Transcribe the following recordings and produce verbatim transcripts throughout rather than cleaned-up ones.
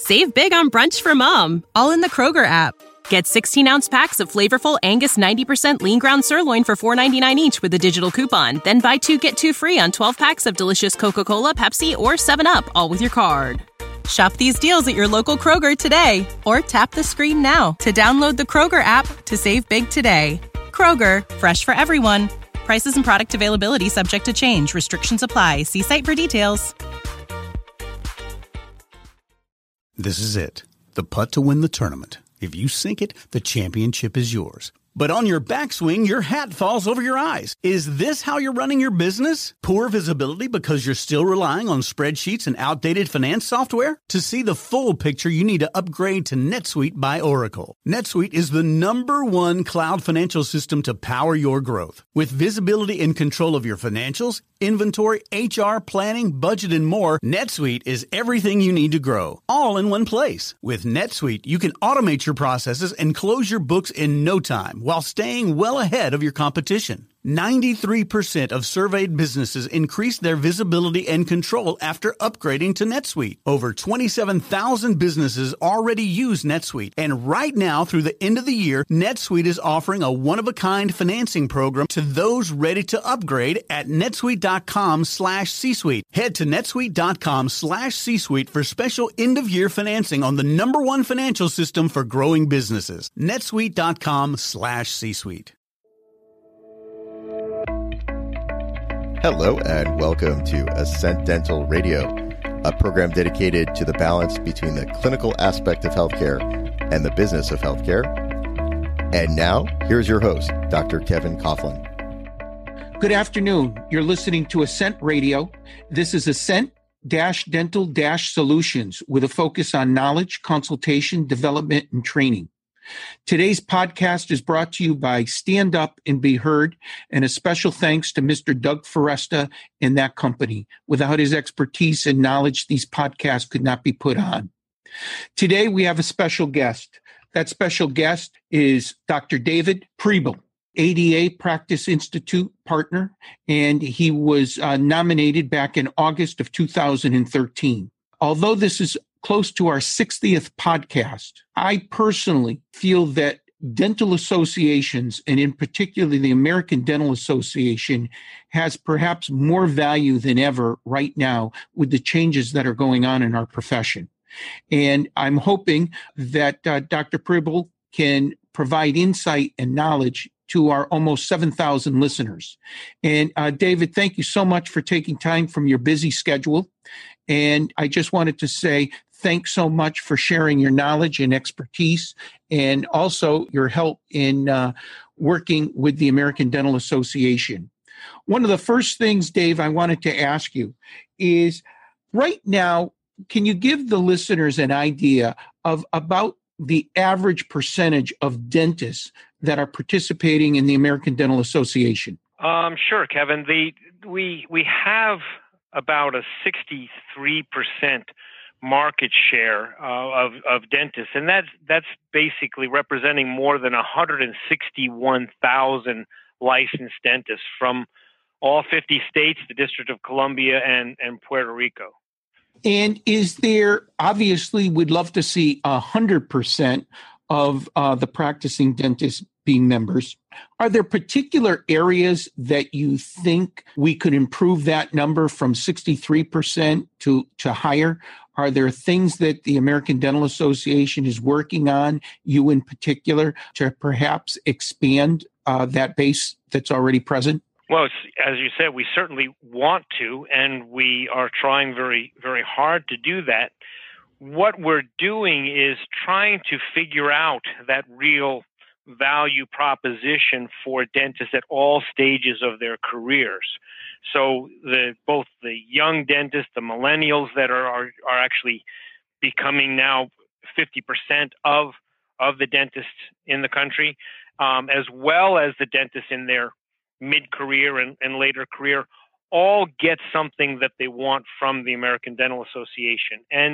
Save big on brunch for mom, all in the Kroger app. Get sixteen-ounce packs of flavorful Angus ninety percent lean ground sirloin for four ninety-nine each with a digital coupon. Then buy two, get two free on twelve packs of delicious Coca-Cola, Pepsi, or seven up, all with your card. Shop these deals at your local Kroger today, or tap the screen now to download the Kroger app to save big today. Kroger, fresh for everyone. Prices and product availability subject to change. Restrictions apply. See site for details. This is it. The putt to win the tournament. If you sink it, the championship is yours. But on your backswing, your hat falls over your eyes. Is this how you're running your business? Poor visibility because you're still relying on spreadsheets and outdated finance software? To see the full picture, you need to upgrade to NetSuite by Oracle. NetSuite is the number one cloud financial system to power your growth. With visibility and control of your financials, inventory, H R, planning, budget, and more, NetSuite is everything you need to grow, all in one place. With NetSuite, you can automate your processes and close your books in no time, while staying well ahead of your competition. ninety-three percent of surveyed businesses increased their visibility and control after upgrading to NetSuite. Over twenty-seven thousand businesses already use NetSuite. And right now, through the end of the year, NetSuite is offering a one-of-a-kind financing program to those ready to upgrade at netsuite.com slash C-Suite. Head to netsuite.com slash C-Suite for special end-of-year financing on the number one financial system for growing businesses. netsuite.com slash C-Suite. Hello and welcome to Ascent Dental Radio, a program dedicated to the balance between the clinical aspect of healthcare and the business of healthcare. And now, here's your host, Doctor Kevin Coughlin. Good afternoon. You're listening to Ascent Radio. This is Ascent-Dental-Solutions with a focus on knowledge, consultation, development, and training. Today's podcast is brought to you by Stand Up and Be Heard, and a special thanks to Mister Doug Foresta and that company. Without his expertise and knowledge, these podcasts could not be put on. Today, we have a special guest. That special guest is Doctor David Preble, A D A Practice Institute partner, and he was uh, nominated back in August of two thousand thirteen. Although this is close to our sixtieth podcast, I personally feel that dental associations, and in particular the American Dental Association, has perhaps more value than ever right now with the changes that are going on in our profession. And I'm hoping that uh, Doctor Preble can provide insight and knowledge to our almost seven thousand listeners. And uh, David, thank you so much for taking time from your busy schedule. And I just wanted to say thanks so much for sharing your knowledge and expertise, and also your help in uh, working with the American Dental Association. One of the first things, Dave, I wanted to ask you is, right now, can you give the listeners an idea of about the average percentage of dentists that are participating in the American Dental Association? Um, sure, Kevin. The we we have about a sixty-three percent market share uh, of of dentists, and that's that's basically representing more than one hundred sixty-one thousand licensed dentists from all fifty states, the District of Columbia, and and Puerto Rico. And is there, obviously, we'd love to see one hundred percent of uh, the practicing dentists being members. Are there particular areas that you think we could improve that number from sixty-three percent to, to higher? Are there things that the American Dental Association is working on, you in particular, to perhaps expand uh, that base that's already present? Well, it's, as you said, we certainly want to, and we are trying very, very hard to do that. What we're doing is trying to figure out that real value proposition for dentists at all stages of their careers. So the both the young dentists, the millennials that are are, are actually becoming now fifty percent of of the dentists in the country, um, as well as the dentists in their mid-career and, and later career, all get something that they want from the American Dental Association. And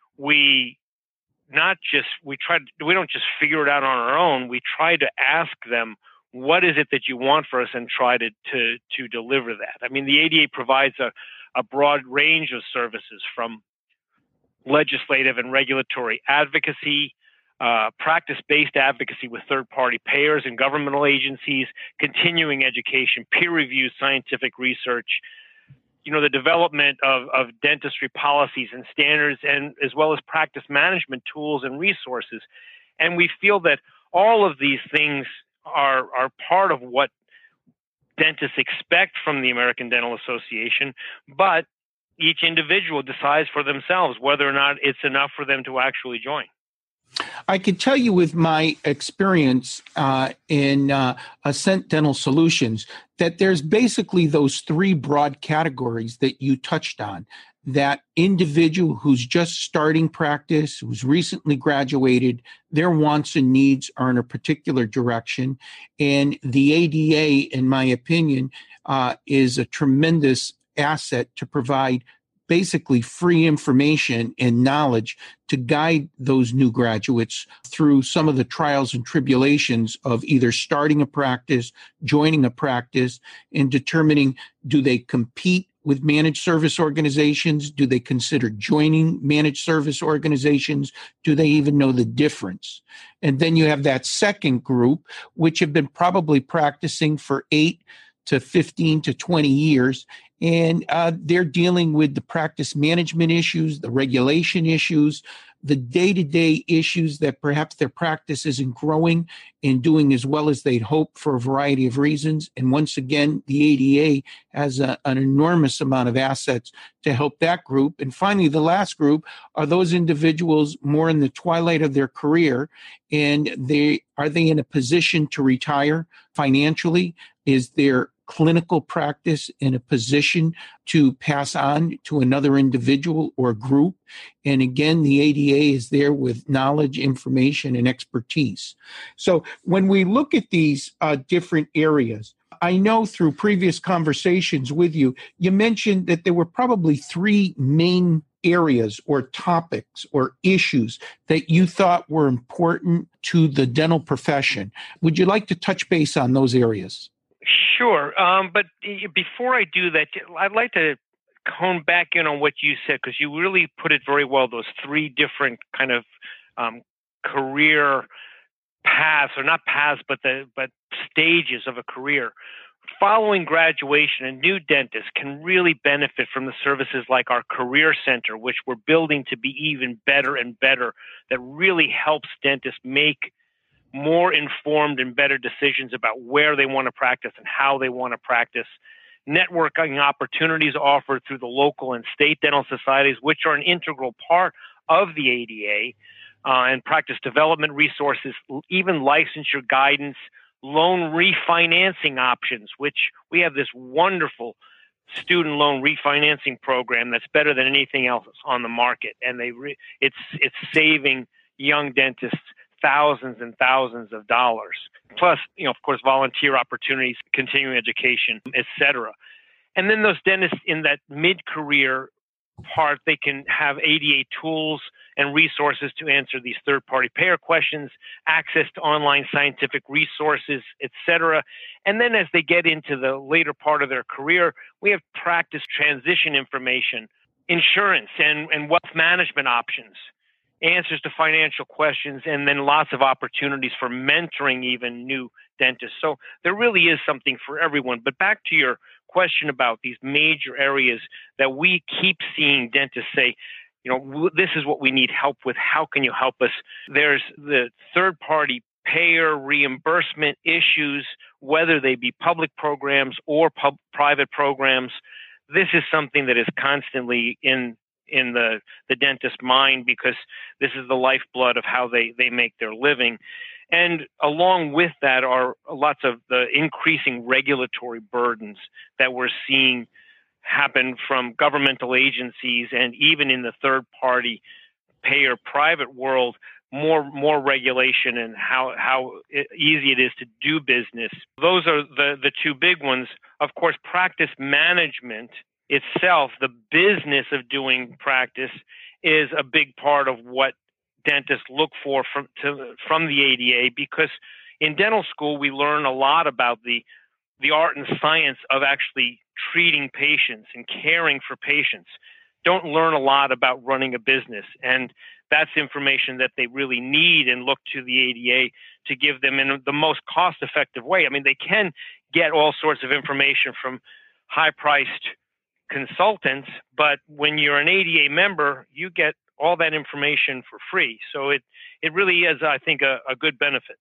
we not just, we try to, we don't just figure it out on our own. We try to ask them, what is it that you want for us, and try to, to, to deliver that. I mean, the A D A provides a, a broad range of services, from legislative and regulatory advocacy, uh, practice-based advocacy with third-party payers and governmental agencies, continuing education, peer-reviewed scientific research, you know, the development of, of dentistry policies and standards, and as well as practice management tools and resources. And we feel that all of these things are, are part of what dentists expect from the American Dental Association, but each individual decides for themselves whether or not it's enough for them to actually join. I can tell you with my experience uh, in uh, Ascent Dental Solutions that there's basically those three broad categories that you touched on. That individual who's just starting practice, who's recently graduated, their wants and needs are in a particular direction. And the A D A, in my opinion, uh, is a tremendous asset to provide basically free information and knowledge to guide those new graduates through some of the trials and tribulations of either starting a practice, joining a practice, and determining, do they compete with managed service organizations? Do they consider joining managed service organizations? Do they even know the difference? And then you have that second group, which have been probably practicing for eight to fifteen to twenty years. And uh, they're dealing with the practice management issues, the regulation issues, the day-to-day issues that perhaps their practice isn't growing and doing as well as they'd hope for a variety of reasons. And once again, the A D A has a, an enormous amount of assets to help that group. And finally, the last group are those individuals more in the twilight of their career. And they are they in a position to retire financially? Is their clinical practice in a position to pass on to another individual or group? And again, the A D A is there with knowledge, information, and expertise. So when we look at these uh, different areas, I know through previous conversations with you, you mentioned that there were probably three main areas or topics or issues that you thought were important to the dental profession. Would you like to touch base on those areas? Sure. Um, but before I do that, I'd like to hone back in on what you said, because you really put it very well, those three different kind of um, career paths, or not paths, but the but stages of a career. Following graduation, a new dentist can really benefit from the services like our Career Center, which we're building to be even better and better, that really helps dentists make more informed and better decisions about where they want to practice and how they want to practice. Networking opportunities offered through the local and state dental societies, which are an integral part of the A D A, uh, and practice development resources, even licensure guidance, loan refinancing options, which we have this wonderful student loan refinancing program that's better than anything else on the market. And they re- it's it's saving young dentists thousands and thousands of dollars, plus, you know, of course, volunteer opportunities, continuing education, et cetera. And then those dentists in that mid-career part, they can have A D A tools and resources to answer these third-party payer questions, access to online scientific resources, et cetera. And then as they get into the later part of their career, we have practice transition information, insurance and, and wealth management options, answers to financial questions, and then lots of opportunities for mentoring even new dentists. So there really is something for everyone. But back to your question about these major areas that we keep seeing dentists say, you know, this is what we need help with. How can you help us? There's the third-party payer reimbursement issues, whether they be public programs or pub- private programs. This is something that is constantly in in the, the dentist's mind, because this is the lifeblood of how they, they make their living. And along with that are lots of the increasing regulatory burdens that we're seeing happen from governmental agencies, and even in the third-party payer private world, more more regulation and how, how easy it is to do business. Those are the, the two big ones. Of course, practice management itself, the business of doing practice, is a big part of what dentists look for from to, from the A D A, because in dental school we learn a lot about the the art and science of actually treating patients and caring for patients. don't learn a lot about running a business. And that's information that they really need and look to the A D A to give them in the most cost-effective way. I mean, they can get all sorts of information from high-priced consultants, but when you're an A D A member, you get all that information for free. So it, it really is, I think, a, a good benefit.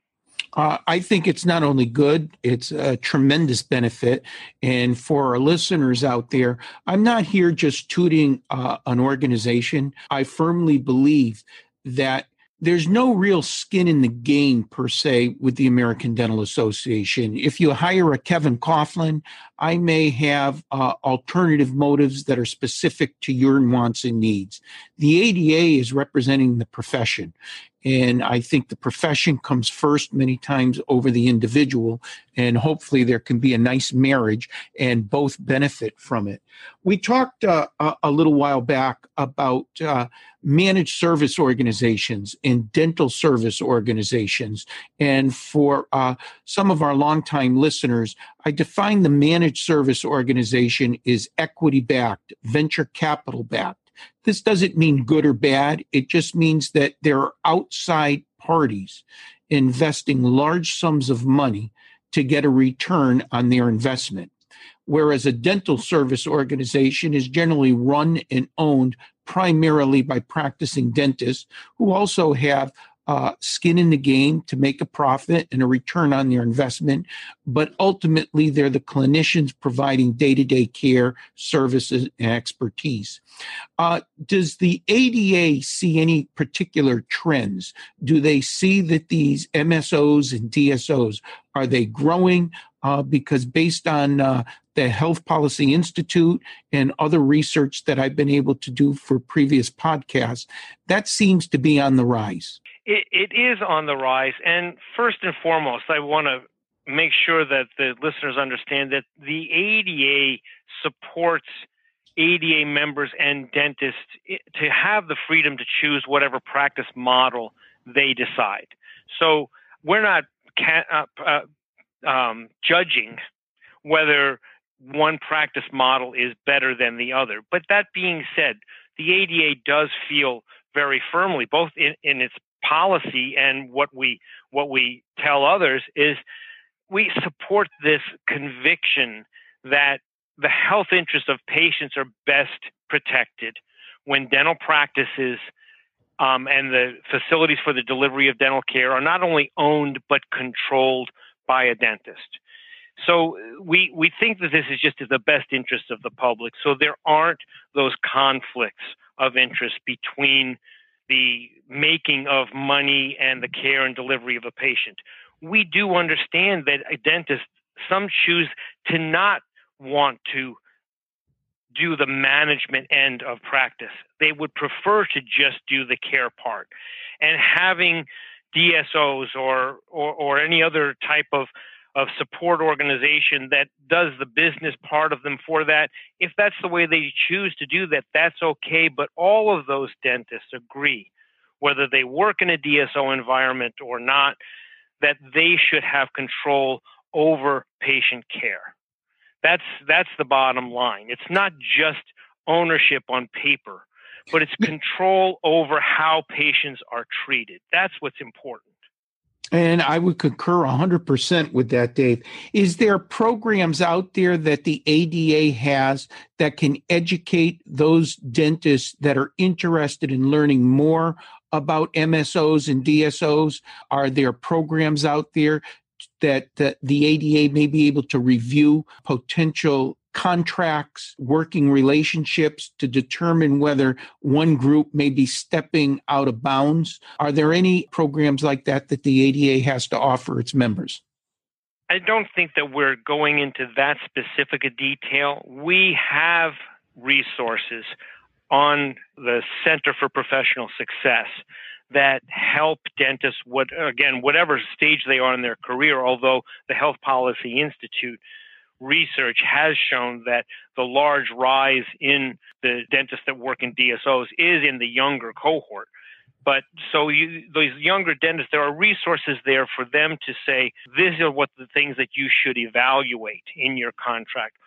Uh, I think it's not only good, it's a tremendous benefit. And for our listeners out there, I'm not here just tooting uh, an organization. I firmly believe that there's no real skin in the game, per se, with the American Dental Association. If you hire a Kevin Coughlin, I may have uh, alternative motives that are specific to your wants and needs. The A D A is representing the profession. And I think the profession comes first many times over the individual, and hopefully there can be a nice marriage and both benefit from it. We talked uh, a, a little while back about uh, managed service organizations and dental service organizations. And for uh, some of our longtime listeners, I define the managed service organization as equity-backed, venture capital-backed. This doesn't mean good or bad. It just means that there are outside parties investing large sums of money to get a return on their investment. Whereas a dental service organization is generally run and owned primarily by practicing dentists who also have uh, skin in the game to make a profit and a return on their investment. But ultimately, they're the clinicians providing day-to-day care, services, and expertise. Uh, does the A D A see any particular trends? Do they see that these M S Os and D S Os, are they growing? Uh, because based on uh, the Health Policy Institute and other research that I've been able to do for previous podcasts, that seems to be on the rise. It, it is on the rise. And first and foremost, I want to make sure that the listeners understand that the A D A supports A D A members and dentists to have the freedom to choose whatever practice model they decide. So we're not uh, uh, um, judging whether one practice model is better than the other. But that being said, the A D A does feel very firmly, both in, in its policy and what we what we tell others, is we support this conviction that the health interests of patients are best protected when dental practices um, and the facilities for the delivery of dental care are not only owned but controlled by a dentist. So we we think that this is just in the best interest of the public. So there aren't those conflicts of interest between the making of money and the care and delivery of a patient. We do understand that a dentist, some choose to not want to do the management end of practice. They would prefer to just do the care part. And having D S Os or or, or any other type of, of support organization that does the business part of them for that, if that's the way they choose to do that, that's okay. But all of those dentists agree, whether they work in a D S O environment or not, that they should have control over patient care. That's that's the bottom line. It's not just ownership on paper, but it's control over how patients are treated. That's what's important. And I would concur one hundred percent with that, Dave. Is there programs out there that the A D A has that can educate those dentists that are interested in learning more about M S Os and D S Os? Are there programs out there that, that the A D A may be able to review potential contracts, working relationships to determine whether one group may be stepping out of bounds? Are there any programs like that that the A D A has to offer its members? I don't think that we're going into that specific a detail. We have resources on the Center for Professional Success that help dentists, what, again, whatever stage they are in their career, although the Health Policy Institute research has shown that the large rise in the dentists that work in D S Os is in the younger cohort. But so you, those younger dentists, there are resources there for them to say, these are what the things that you should evaluate in your contract.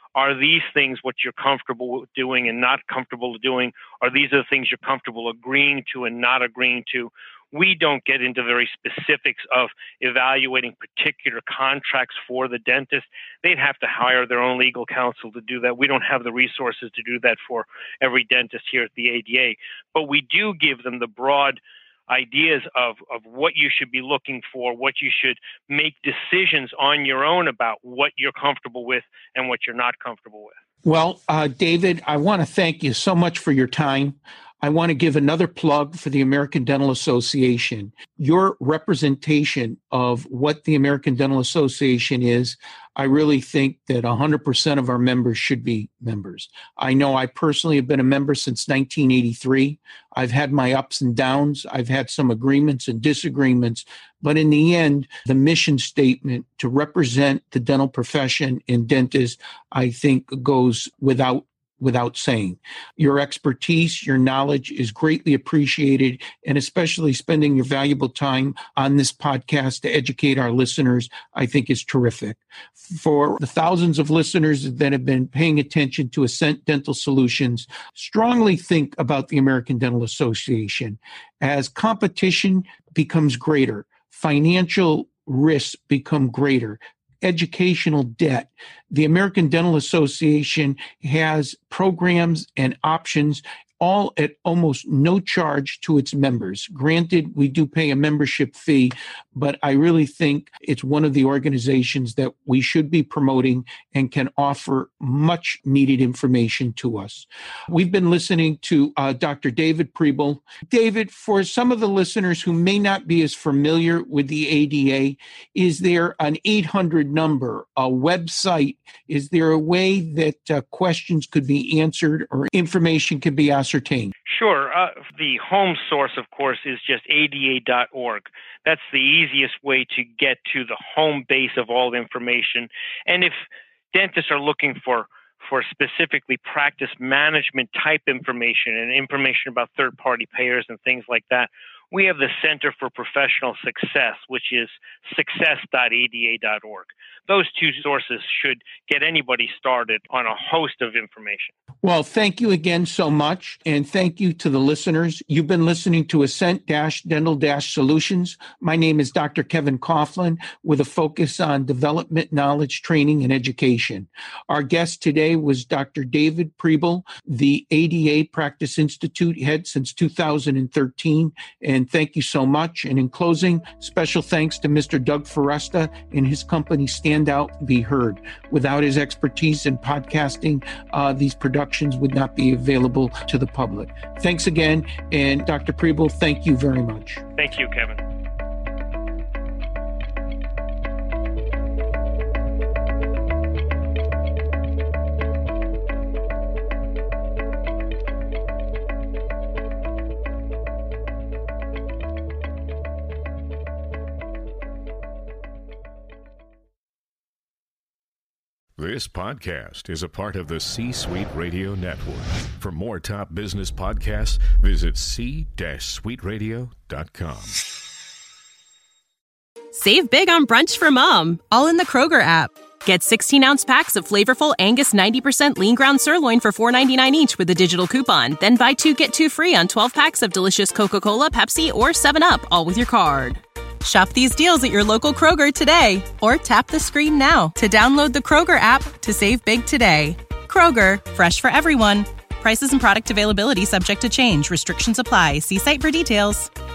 are these things what you're comfortable with doing and not comfortable doing? Are these the things you're comfortable agreeing to and not agreeing to? We don't get into very specifics of evaluating particular contracts for the dentist. They'd have to hire their own legal counsel to do that. We don't have the resources to do that for every dentist here at the A D A. But we do give them the broad ideas of, of what you should be looking for, what you should make decisions on your own about, what you're comfortable with and what you're not comfortable with. Well, uh, David, I want to thank you so much for your time. I want to give another plug for the American Dental Association. Your representation of what the American Dental Association is, I really think that one hundred percent of our members should be members. I know I personally have been a member since nineteen eighty-three. I've had my ups and downs. I've had some agreements and disagreements. But in the end, the mission statement to represent the dental profession and dentists, I think, goes without without saying. Your expertise, your knowledge is greatly appreciated, and especially spending your valuable time on this podcast to educate our listeners, I think is terrific. For the thousands of listeners that have been paying attention to Ascent Dental Solutions, strongly think about the American Dental Association. As competition becomes greater, financial risks become greater, educational debt, the American Dental Association has programs and options all at almost no charge to its members. Granted, we do pay a membership fee, but I really think it's one of the organizations that we should be promoting and can offer much needed information to us. We've been listening to uh, Doctor David Preble. David, for some of the listeners who may not be as familiar with the A D A, is there an eight hundred number, a website? Is there a way that uh, questions could be answered or information could be ascertained? Sure. Uh, the home source, of course, is just A D A dot org. That's the easiest way to get to the home base of all the information. And if dentists are looking for for specifically practice management type information and information about third-party payers and things like that, we have the Center for Professional Success, which is success dot A D A dot org. Those two sources should get anybody started on a host of information. Well, thank you again so much, and thank you to the listeners. You've been listening to Ascent Dental Solutions. My name is Doctor Kevin Coughlin, with a focus on development, knowledge, training, and education. Our guest today was Doctor David Preble, the A D A Practice Institute head since two thousand thirteen, and thank you so much. And in closing, special thanks to Mister Doug Foresta and his company Stand Out, Be Heard. Without his expertise in podcasting, uh, these productions would not be available to the public. Thanks again. And Doctor Preble, thank you very much. Thank you, Kevin. This podcast is a part of the C-Suite Radio Network. For more top business podcasts, visit c suite radio dot com. Save big on brunch for mom, all in the Kroger app. Get sixteen-ounce packs of flavorful Angus ninety percent lean ground sirloin for four ninety-nine each with a digital coupon. Then buy two, get two free on twelve packs of delicious Coca-Cola, Pepsi, or seven up, all with your card. Shop these deals at your local Kroger today, or tap the screen now to download the Kroger app to save big today. Kroger, fresh for everyone. Prices and product availability subject to change. Restrictions apply. See site for details.